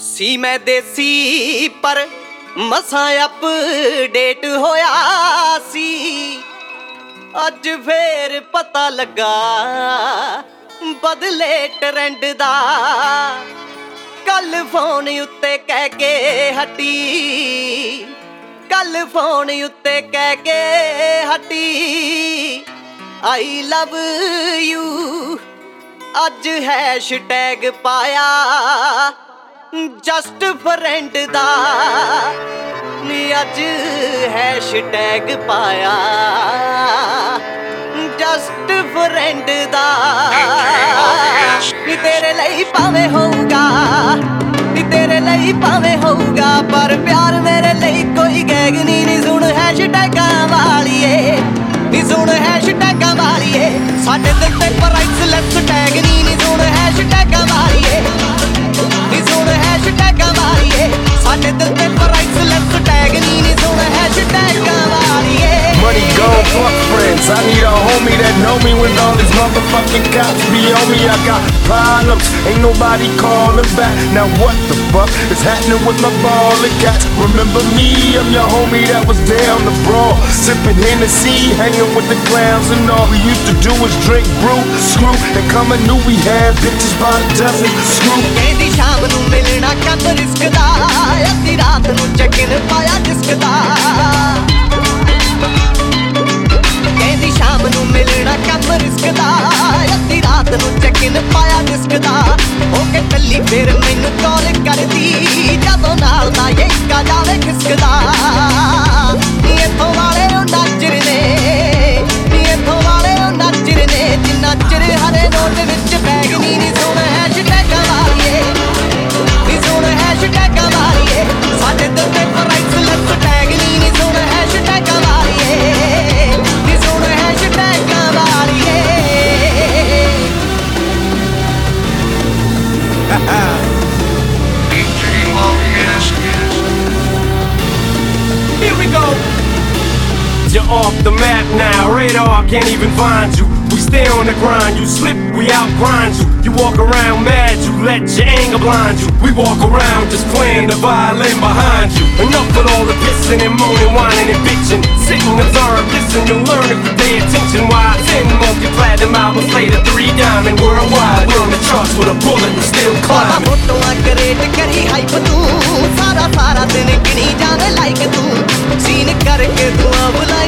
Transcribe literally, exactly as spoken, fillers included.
ਸੀ ਮੈਂ ਦੇਸੀ ਪਰ ਮਸਾਂ ਅਪਡੇਟ ਹੋਇਆ ਸੀ। ਅੱਜ ਫੇਰ ਪਤਾ ਲੱਗਾ ਬਦਲੇ ਟ੍ਰੈਂਡ ਦਾ। ਕੱਲ ਫੋਨ ਉੱਤੇ ਕਹਿ ਕੇ ਹਟੀ, ਕੱਲ ਫੋਨ ਉੱਤੇ ਕਹਿ ਕੇ ਹਟੀ ਆਈ ਲਵ ਯੂ। ਅੱਜ ਹੈਸ਼ਟੈਗ ਪਾਇਆ ਜਸਟ ਫਰੈਂਡ ਦਾ, ਨੀ ਅੱਜ ਹੈਸ਼ਟੈਗ ਪਾਇਆ ਜਸਟ ਫਰੈਂਡ ਦਾ। ਨੀ ਤੇਰੇ ਲਈ ਭਾਵੇਂ ਹੋਊਗਾ, ਨੀ ਤੇਰੇ ਲਈ ਭਾਵੇਂ ਹੋਊਗਾ, ਪਰ ਪਿਆਰ ਮੇਰੇ ਲਈ ਕੋਈ ਗੈਗ ਨੀ। ਨੀ ਸੁਣ ਹੈਸ਼ਟੈਗਾਂ ਵਾਲੀਏ, ਨੀ ਸੁਣ ਹੈਸ਼ਟੈਗਾਂ ਵਾਲੀਏ, ਸਾਡੇ ਦਿਲ ਤੇ ਪ੍ਰਾਈਸਲੈਸ ਟੈਗ ਨੀ। ਨੀ ਸੁਣ ਹੈਸ਼ਟੈਗਾਂ ਵਾਲੀਏ, ਨੀ ਸੁਣ ਹੈਸ਼ਟੈਗਾਂ ਵਾਲੀਏ, ਸਾਡੇ ਦਿਲ ਤੇ ਪ੍ਰਾਈਸਲੈਸ ਟੈਗ ਨੀ। ਨੀ ਸੁਣ ਹੈਸ਼ਟੈਗਾਂ ਵਾਲੀਏ। Money gone, fuck friends. I need a homie that know me when all these motherfucking cops be on me. I got problems, ain't nobody calling back. Now what the fuck is happening with my ball and cats? Remember me, I'm your homie that was down the brawl, sipping Hennessy, hanging with the clowns and all we used to do was drink brew, screw, and come and knew we had bitches by the dozen, screw. ਕਹਿੰਦੀ ਸ਼ਾਮ ਨੂੰ ਮਿਲਣਾ ਕੰਮ risk ਦਾ, ਅੱਧੀ ਰਾਤ ਨੂੰ check in ਪਾਇਆ disc ਦਾ। ਕਹਿੰਦੀ ਸ਼ਾਮ ਨੂੰ ਮਿਲਣਾ ਕੰਮ ਰਿਸਕ ਦਾ, ਅੱਧੀ ਰਾਤ ਨੂੰ ਚੈਕਿਨ ਪਾਇਆ ਡਿਸਕ ਦਾ। ਹੋ ਕੇ ਕੱਲੀ ਫੇਰ ਮੈਨੂੰ ਕਾਲ ਕਰਦੀ, ਜਦੋਂ ਨਾਲ ਦਾ ਇੱਕਾ ਜਾਵੇ ਖਿਸਕਦਾ। ਨੀ ਇੱਥੋਂ ਵਾਲੇ ਉਹ ਨਾਚਰ ਨੇ, ਨੀ ਇੱਥੋਂ ਵਾਲੇ ਉਹ ਨਾਚਰ ਨੇ, ਜਿੰਨਾ ਚਿਰ ਹਰੇ ਨੋਟ ਵਿੱਚ ਬੈਗ ਨੀ। ਨੀ ਸੁਣ ਹੈਸ਼ਟੈਗਾਂ ਵਾਲੀਏ, ਨੀ ਸੁਣ ਹੈਸ਼ਟੈਗਾਂ ਵਾਲੀਏ, ਸਾਡੇ ਦਿਲ ਤੇ ਪ੍ਰਾਈਸਲੈਸ ਟੈਗ ਨੀ। ਨੀ ਸੁਣ ਹੈਸ਼ਟੈਗਾਂ ਵਾਲੀਏ, ਨੀ ਸੁਣ ਹੈਸ਼ਟੈਗਾਂ ਵਾਲੀਏ। Here we go. You're off the map now, radar can't even find you. We stay on the grind, you slip, we outgrind you. You walk around mad, you let your anger blind you. We walk around just playing the violin behind you. Enough with all the pissing and moaning, whining and bitching. Sitting observe, listen, you'll learn if you pay attention. Why ten multi-platinum albums later, three diamond worldwide. We're on the charts with a bullet and still climbing. ਫੋਟੋਆਂ create ਕਰੀ hype ਤੂੰ, ਸਾਰਾ ਸਾਰਾ ਦਿਨ ਗਿਣੀ ਜਾਵੇ like ਤੂੰ, scene ਕਰਕੇ ਤੂੰ ਬੁਲਾ